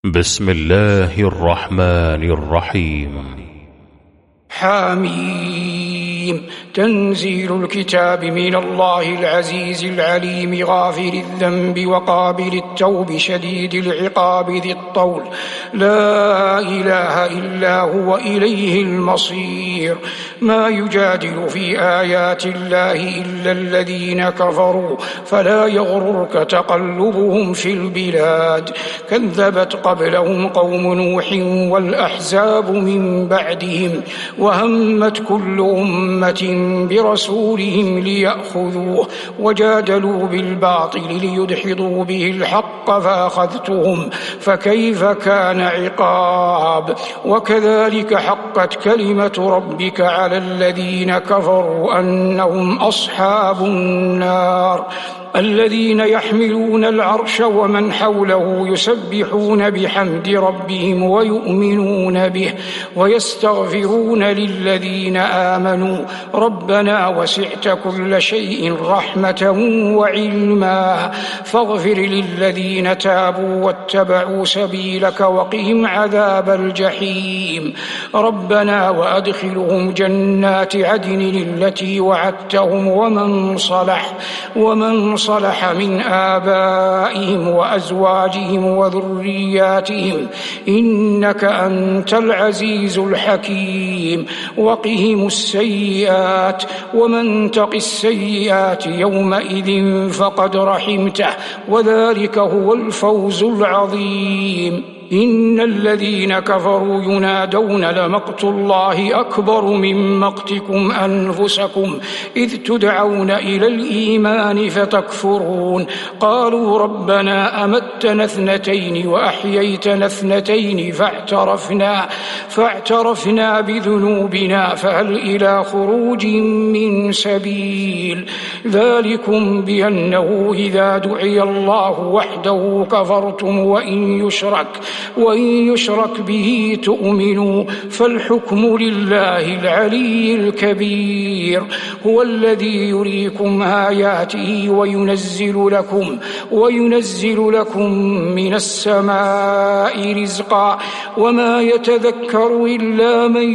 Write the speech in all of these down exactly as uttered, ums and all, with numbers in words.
بسم الله الرحمن الرحيم. حميم. تنزيل الكتاب من الله العزيز العليم غافر الذنب وقابل التوب شديد العقاب ذي الطول لا إله إلا هو إليه المصير. ما يجادل في آيات الله إلا الذين كفروا فلا يغررك تقلبهم في البلاد. كذبت قبلهم قوم نوح والأحزاب من بعدهم وهمت كل أمة برسولهم ليأخذوه وجادلوا بالباطل ليدحضوا به الحق فأخذتهم فكيف كان عقاب. وكذلك حقت كلمة ربك على الذين كفروا أنهم أصحاب النار. الذين يحملون العرش ومن حوله يسبحون بحمد ربهم ويؤمنون به ويستغفرون للذين آمنوا ربنا وسعت كل شيء رحمة وعلما فاغفر للذين تابوا واتبعوا سبيلك وقهم عذاب الجحيم. ربنا وأدخلهم جنات عدن التي وعدتهم ومن صلح ومن صلح من آبائهم وأزواجهم وذرياتهم إنك أنت العزيز الحكيم. وقهم السيئات ومن تق السيئات يومئذ فقد رحمته وذلك هو الفوز العظيم. إن الذين كفروا ينادون لمقت الله أكبر من مقتكم أنفسكم إذ تدعون إلى الإيمان فتكفرون قالوا ربنا أمتنا اثنتين وأحييتنا اثنتين فاعترفنا, فاعترفنا بذنوبنا فهل إلى خروج من سبيل. ذلكم بأنه إذا دعي الله وحده كفرتم وإن يشرك وإن يشرك به تؤمنوا فالحكم لله العلي الكبير. هو الذي يريكم آياته وينزل لكم وينزل لكم من السماء رزقا وما يتذكر إلا من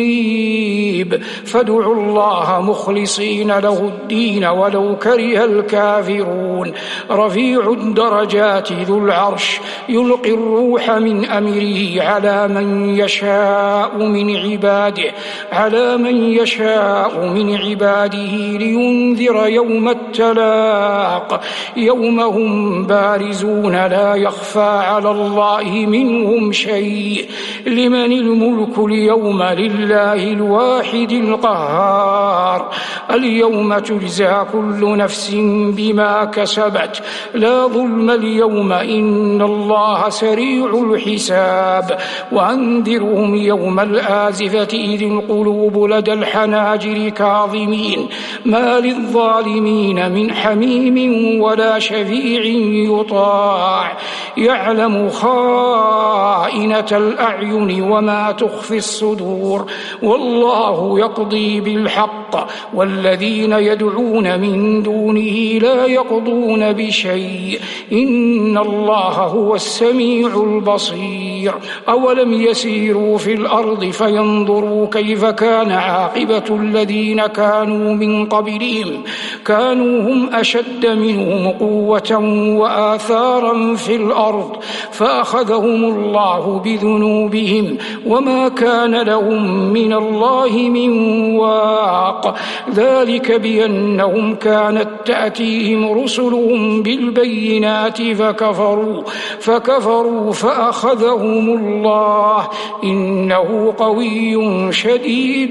ينيب فادعوا الله مخلصين له الدين ولو كره الكافرون. رفيع الدرجات ذو العرش يلقي الروح من أمره على من يشاء من عباده على من يشاء من عباده لينذر يوم التلاق يوم هم بارزون لا يخفى على الله منهم شيء. لمن الملك اليوم لله الواحد القهار. اليوم تجزى كل نفس بما كسبت لا ظلم اليوم إن الله سريع الحساب. وأنذرهم يوم الآزفة إذ القلوب لدى الحناجر كاظمين ما للظالمين من حميم ولا شفيع يطاع يعلم خائنة الأعين وما تخفي الصدور والله يقضي بالحق والذين يدعون من دونه لا يقضون بشيء إن الله هو السميع البصير. أولم يسيروا في الأرض فينظروا كيف كان عاقبة الذين كانوا من قبلهم كانوا هم أشد منهم قوة وآثارا في الأرض فأخذهم الله بذنوبهم وما كان لهم من الله من واق. ذلك بأنهم كانت تأتيهم رسلهم بالبينات فكفروا فكفروا فأخذهم الله إنه قوي شديد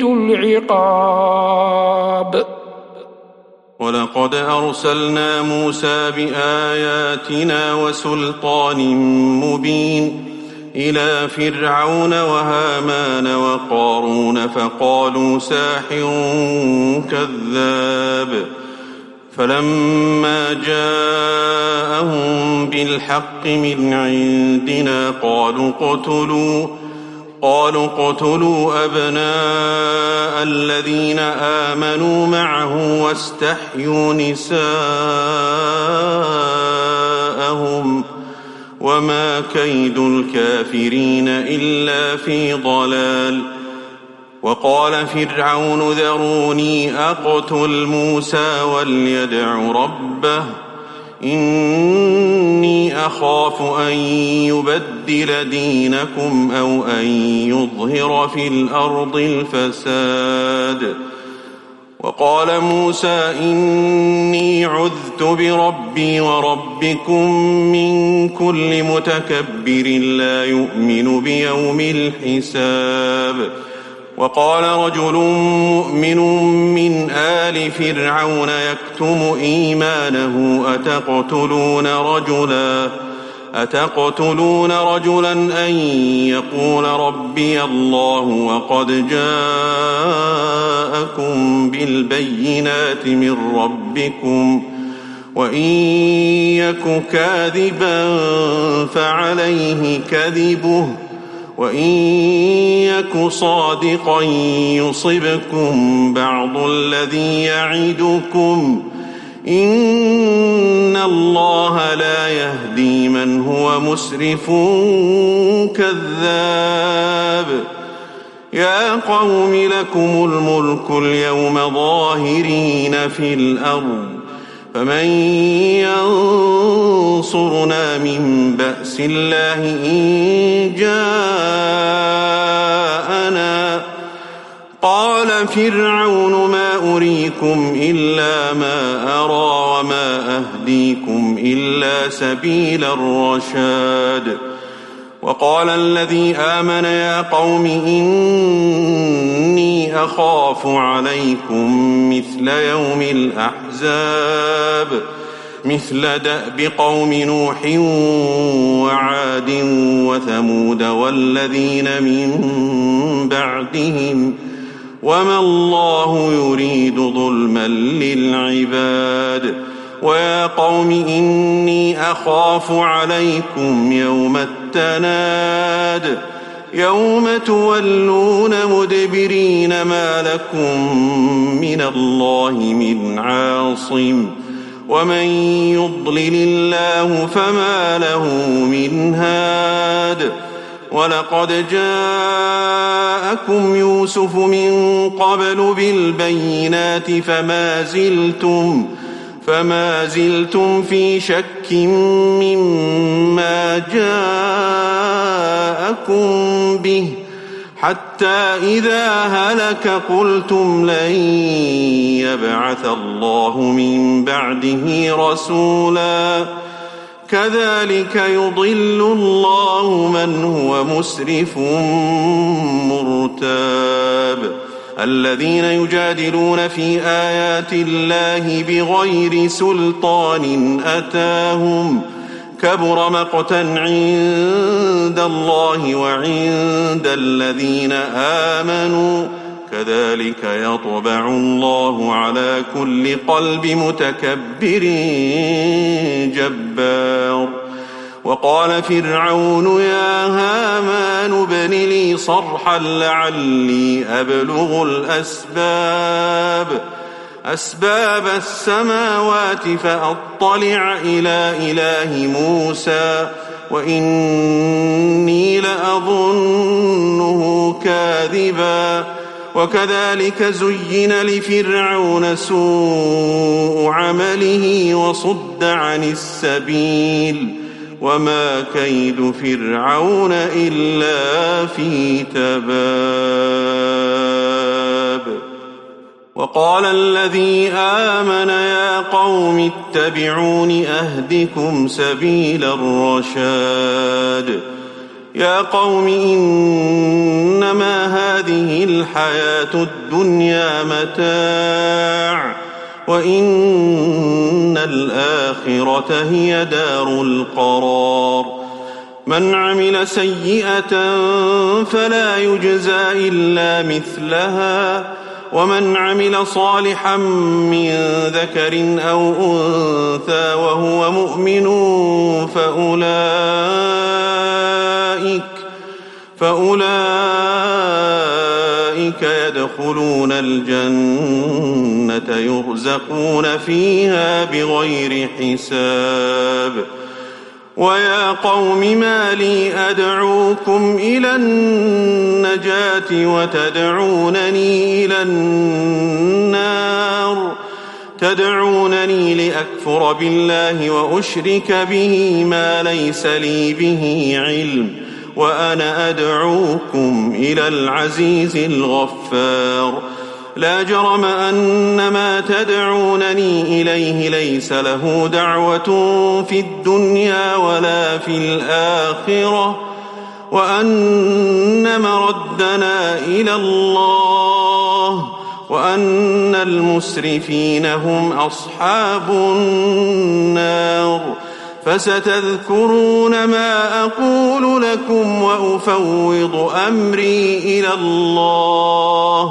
العقاب. ولقد أرسلنا موسى بآياتنا وسلطان مبين إلى فرعون وهامان وقارون فقالوا ساحر كذاب. فلما جاءهم بالحق من عندنا قالوا قتلوا قالوا اقتلوا أبناء الذين آمنوا معه واستحيوا نساءهم وما كيد الكافرين إلا في ضلال. وقال فرعون ذروني أقتل موسى وليدع ربه إني أخاف أن يبدل دينكم أو أن يظهر في الأرض الفساد. وقال موسى إني عذت بربي وربكم من كل متكبر لا يؤمن بيوم الحساب. وقال رجل مؤمن من آل فرعون يكتم إيمانه أتقتلون رجلا أتقتلون رجلا أن يقول ربي الله وقد جاءكم بالبينات من ربكم وإن يك كاذبا فعليه كذبه وإن يك صادقا يصبكم بعض الذي يعدكم إن الله لا يهدي من هو مسرف كذاب. يا قوم لكم الملك اليوم ظاهرين في الأرض فمن ينصرنا من بأس الله إن جاءنا. قال فرعون ما أريكم إلا ما أرى وما أهديكم إلا سبيل الرشاد. وقال الذي آمن يا قوم إني أخاف عليكم مثل يوم الأحزاب مثل دأب قوم نوح وعاد وثمود والذين من بعدهم وما الله يريد ظلما للعباد. ويا قوم إني أخاف عليكم يوم التناد يوم تولون مدبرين ما لكم من الله من عاصم ومن يضلل الله فما له من هاد. ولقد جاءكم يوسف من قبل بالبينات فما زلتم فما زلتم في شك مما جاءكم به حتى إذا هلك قلتم لن يبعث الله من بعده رسولا كذلك يضل الله من هو مسرف مرتاب. الذين يجادلون في آيات الله بغير سلطان أتاهم كبر مقتا عند الله وعند الذين آمنوا كذلك يطبع الله على كل قلب متكبر جبار. وقال فرعون يا هامان ابن لي صرحا لعلي أبلغ الأسباب أسباب السماوات فأطلع إلى إله موسى وإني لأظنه كاذبا. وكذلك زين لفرعون سوء عمله وصد عن السبيل وما كيد فرعون إلا في تباب. وقال الذي آمن يا قوم اتبعون أهدكم سبيل الرشاد. يا قوم إنما هذه الحياة الدنيا متاع وإن الآخرة هي دار القرار. من عمل سيئة فلا يجزى إلا مثلها ومن عمل صالحا من ذكر أو أنثى وهو مؤمن فأولئك فأولئك يدخلون الجنة يرزقون فيها بغير حساب. ويا قوم ما لي أدعوكم إلى النجاة وتدعونني إلى النار تدعونني لأكفر بالله وأشرك به ما ليس لي به علم وأنا أدعوكم إلى العزيز الغفار لا جرم أن ما تدعونني إليه ليس له دعوة في الدنيا ولا في الآخرة وأن مردنا إلى الله وأن المسرفين هم أصحاب النار فستذكرون ما أقول لكم وأفوض أمري إلى الله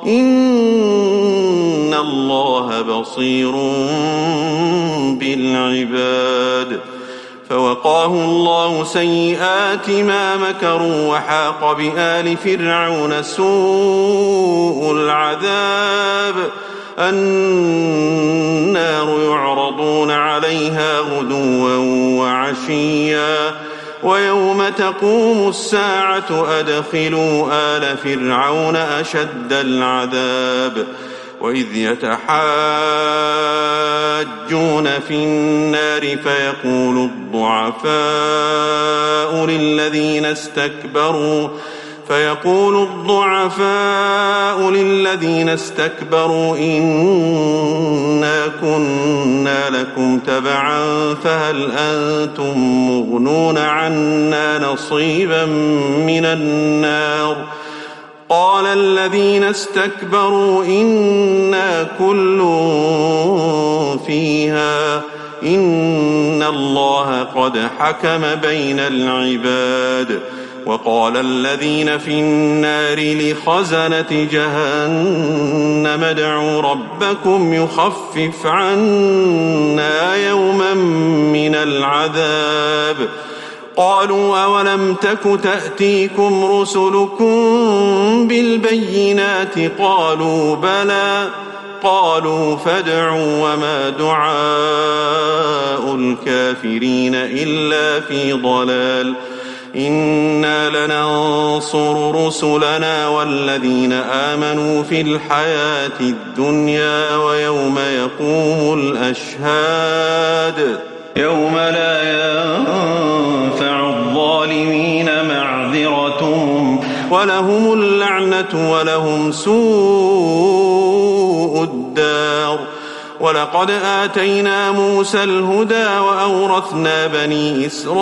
إن الله بصير بالعباد فوقاه الله سيئات ما مكروا وحاق بآل فرعون سوء العذاب النار يعرضون عليها غدوا وعشيا ويوم تقوم الساعة أدخلوا آل فرعون أشد العذاب وإذ يتحاجون في النار فيقول الضعفاء للذين استكبروا فيقول الضعفاء للذين استكبروا إنا كنا لكم تبعا فهل أنتم مغنون عنا نصيبا من النار قال الذين استكبروا إنا كل فيها إن الله قد حكم بين العباد وقال الذين في النار لخزنة جهنم ادعوا ربكم يخفف عنا يوما من العذاب قالوا أولم تك تأتيكم رسلكم بالبينات قالوا بلى قالوا فادعوا وما دعاء الكافرين إلا في ضلال إنا لننصر رسلنا والذين آمنوا في الحياة الدنيا ويوم يقوم الأشهاد يوم لا ينفع الظالمين معذرتهم ولهم اللعنة ولهم سوء الدار ولقد آتينا موسى الهدى وأورثنا بني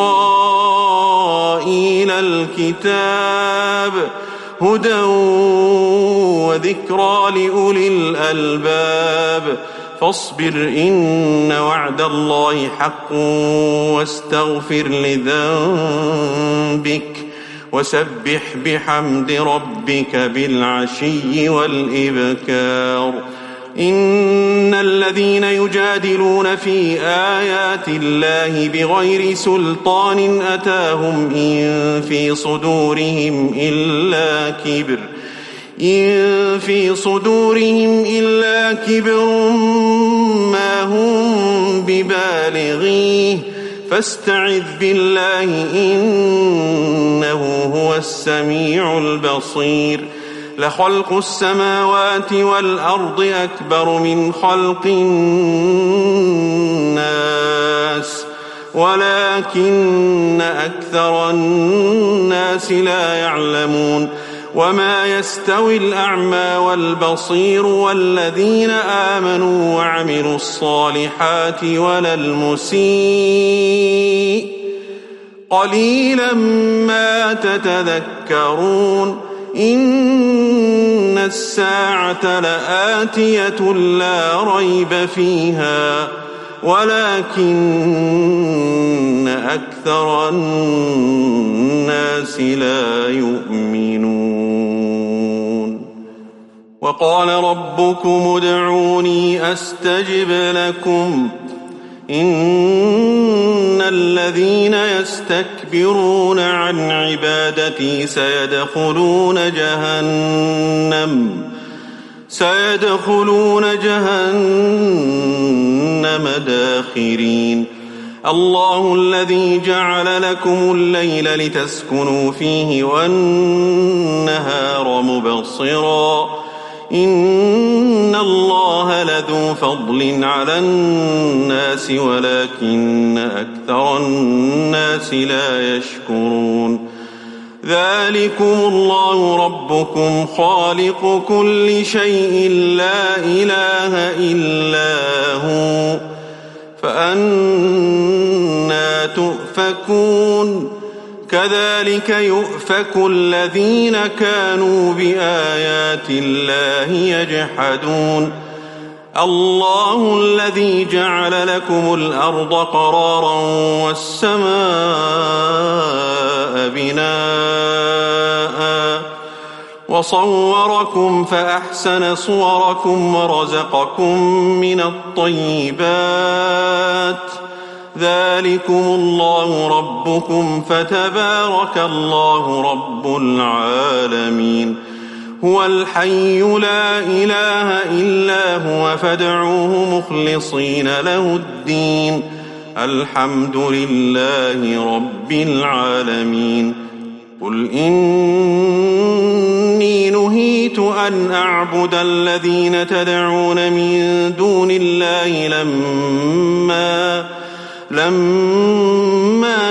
إسرائيل الكتاب هدى وذكرى لأولي الألباب فاصبر إن وعد الله حق واستغفر لذنبك وسبح بحمد ربك بالعشي والإبكار إن الذين يجادلون في آيات الله بغير سلطان أتاهم إن في صدورهم إلا كبر إن في صدورهم إلا كبر ما هم ببالغيه فاستعذ بالله إنه هو السميع البصير لخلق السماوات والأرض أكبر من خلق الناس ولكن أكثر الناس لا يعلمون وما يستوي الأعمى والبصير والذين آمنوا وعملوا الصالحات ولا المسيء قليلا ما تتذكرون إن الساعة لآتية لا ريب فيها ولكن أكثر الناس لا يؤمنون وقال ربكم ادعوني أستجب لكم إن الذين يستكبرون عن عبادتي سيدخلون جهنم سيدخلون جهنم داخرين الله الذي جعل لكم الليل لتسكنوا فيه والنهار مبصرا إن الله لذو فضل على الناس ولكن أكثر الناس لا يشكرون ذلكم الله ربكم خالق كل شيء لا إله إلا هو فأنى تؤفكون كذلك يؤفك الذين كانوا بآيات الله يجحدون الله الذي جعل لكم الأرض قرارا والسماء بناء وصوركم فأحسن صوركم ورزقكم من الطيبات ذلكم الله ربكم فتبارك الله رب العالمين هو الحي لا إله إلا هو فادعوه مخلصين له الدين الحمد لله رب العالمين قل إني نهيت أن أعبد الذين تدعون من دون الله لما لما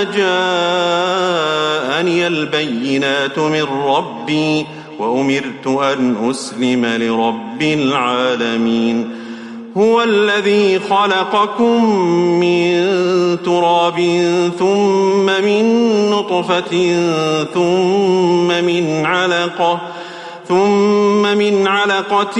جاءني البينات من ربي وأمرت أن أسلم لرب العالمين هو الذي خلقكم من تراب ثم من نطفة ثم من علقة ثم من علقة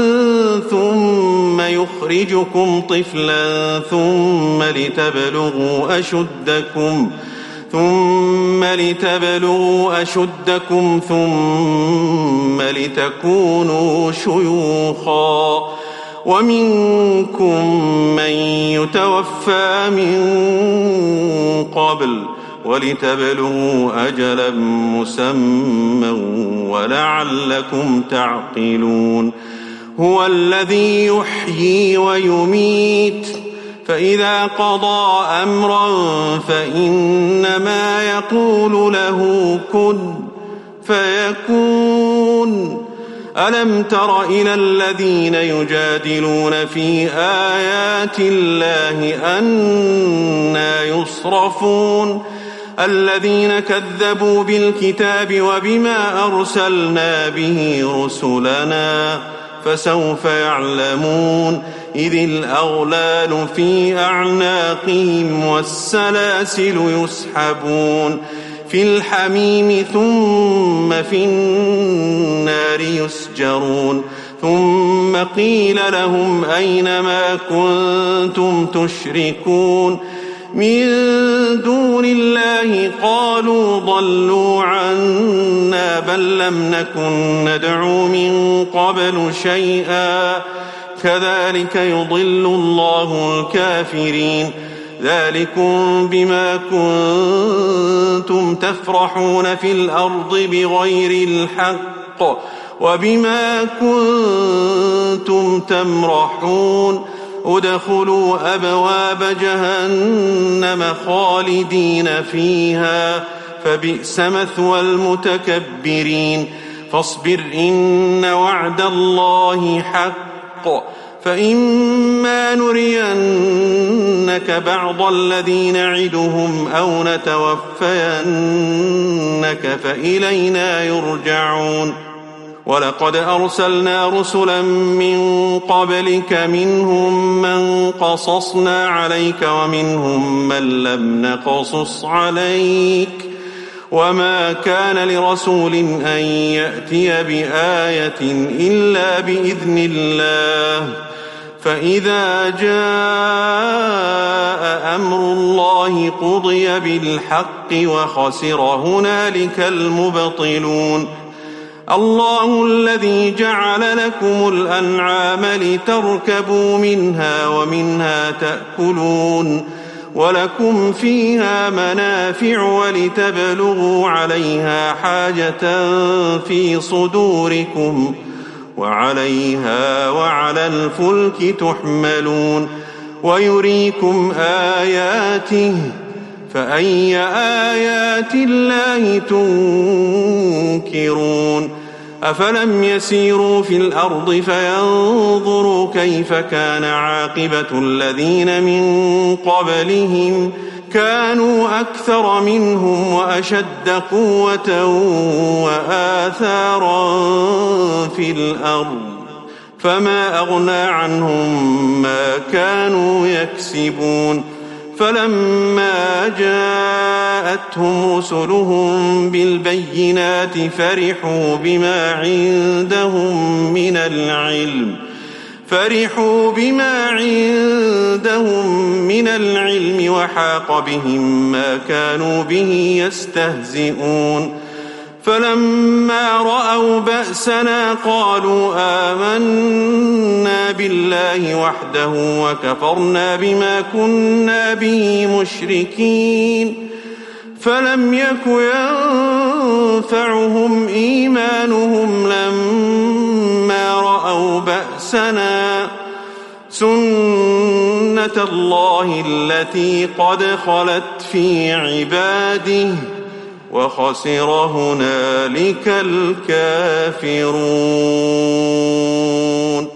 ثم يخرجكم طفلا ثم لتبلغوا أشدكم ثم لتبلغوا أشدكم ثم لتكونوا شيوخا ومنكم من يتوفى من قبل ولتبلغوا أجلا مسمى ولعلكم تعقلون هو الذي يحيي ويميت فإذا قضى أمرا فإنما يقول له كن فيكون ألم تر إلى الذين يجادلون في آيات الله أنى يصرفون الذين كذبوا بالكتاب وبما أرسلنا به رسلنا فسوف يعلمون إذ الأغلال في أعناقهم والسلاسل يسحبون في الحميم ثم في النار يسجرون ثم قيل لهم أين ما كنتم تشركون من دون الله قالوا ضلوا عنا بل لم نكن ندعو من قبل شيئا كذلك يضل الله الكافرين ذلكم بما كنتم تفرحون في الأرض بغير الحق وبما كنتم تمرحون ادخلوا أبواب جهنم خالدين فيها فبئس مثوى المتكبرين فاصبر إن وعد الله حق فإما نرينك بعض الذي نعدهم أو نتوفينك فإلينا يرجعون ولقد أرسلنا رسلا من قبلك منهم من قصصنا عليك ومنهم من لم نقصص عليك وما كان لرسول أن يأتي بآية إلا بإذن الله فإذا جاء أمر الله قضي بالحق وخسر هنالك المبطلون الله الذي جعل لكم الأنعام لتركبوا منها ومنها تأكلون ولكم فيها منافع ولتبلغوا عليها حاجة في صدوركم وعليها وعلى الفلك تحملون ويريكم آياته فأي آيات الله تنكرون أفلم يسيروا في الأرض فينظروا كيف كان عاقبة الذين من قبلهم كانوا أكثر منهم وأشد قوة وآثارا في الأرض فما أغنى عنهم ما كانوا يكسبون فلما جاءتهم رسلهم بالبينات فرحوا بما عندهم من العلم فرحوا بما عندهم من العلم وحاق بهم ما كانوا به يستهزئون فلما رأوا بأسنا قالوا آمنا بالله وحده وكفرنا بما كنا به مشركين فلم يك ينفعهم إيمانهم لما رأوا بأسنا سنة الله التي قد خلت في عباده وخسر هنالك الكافرون.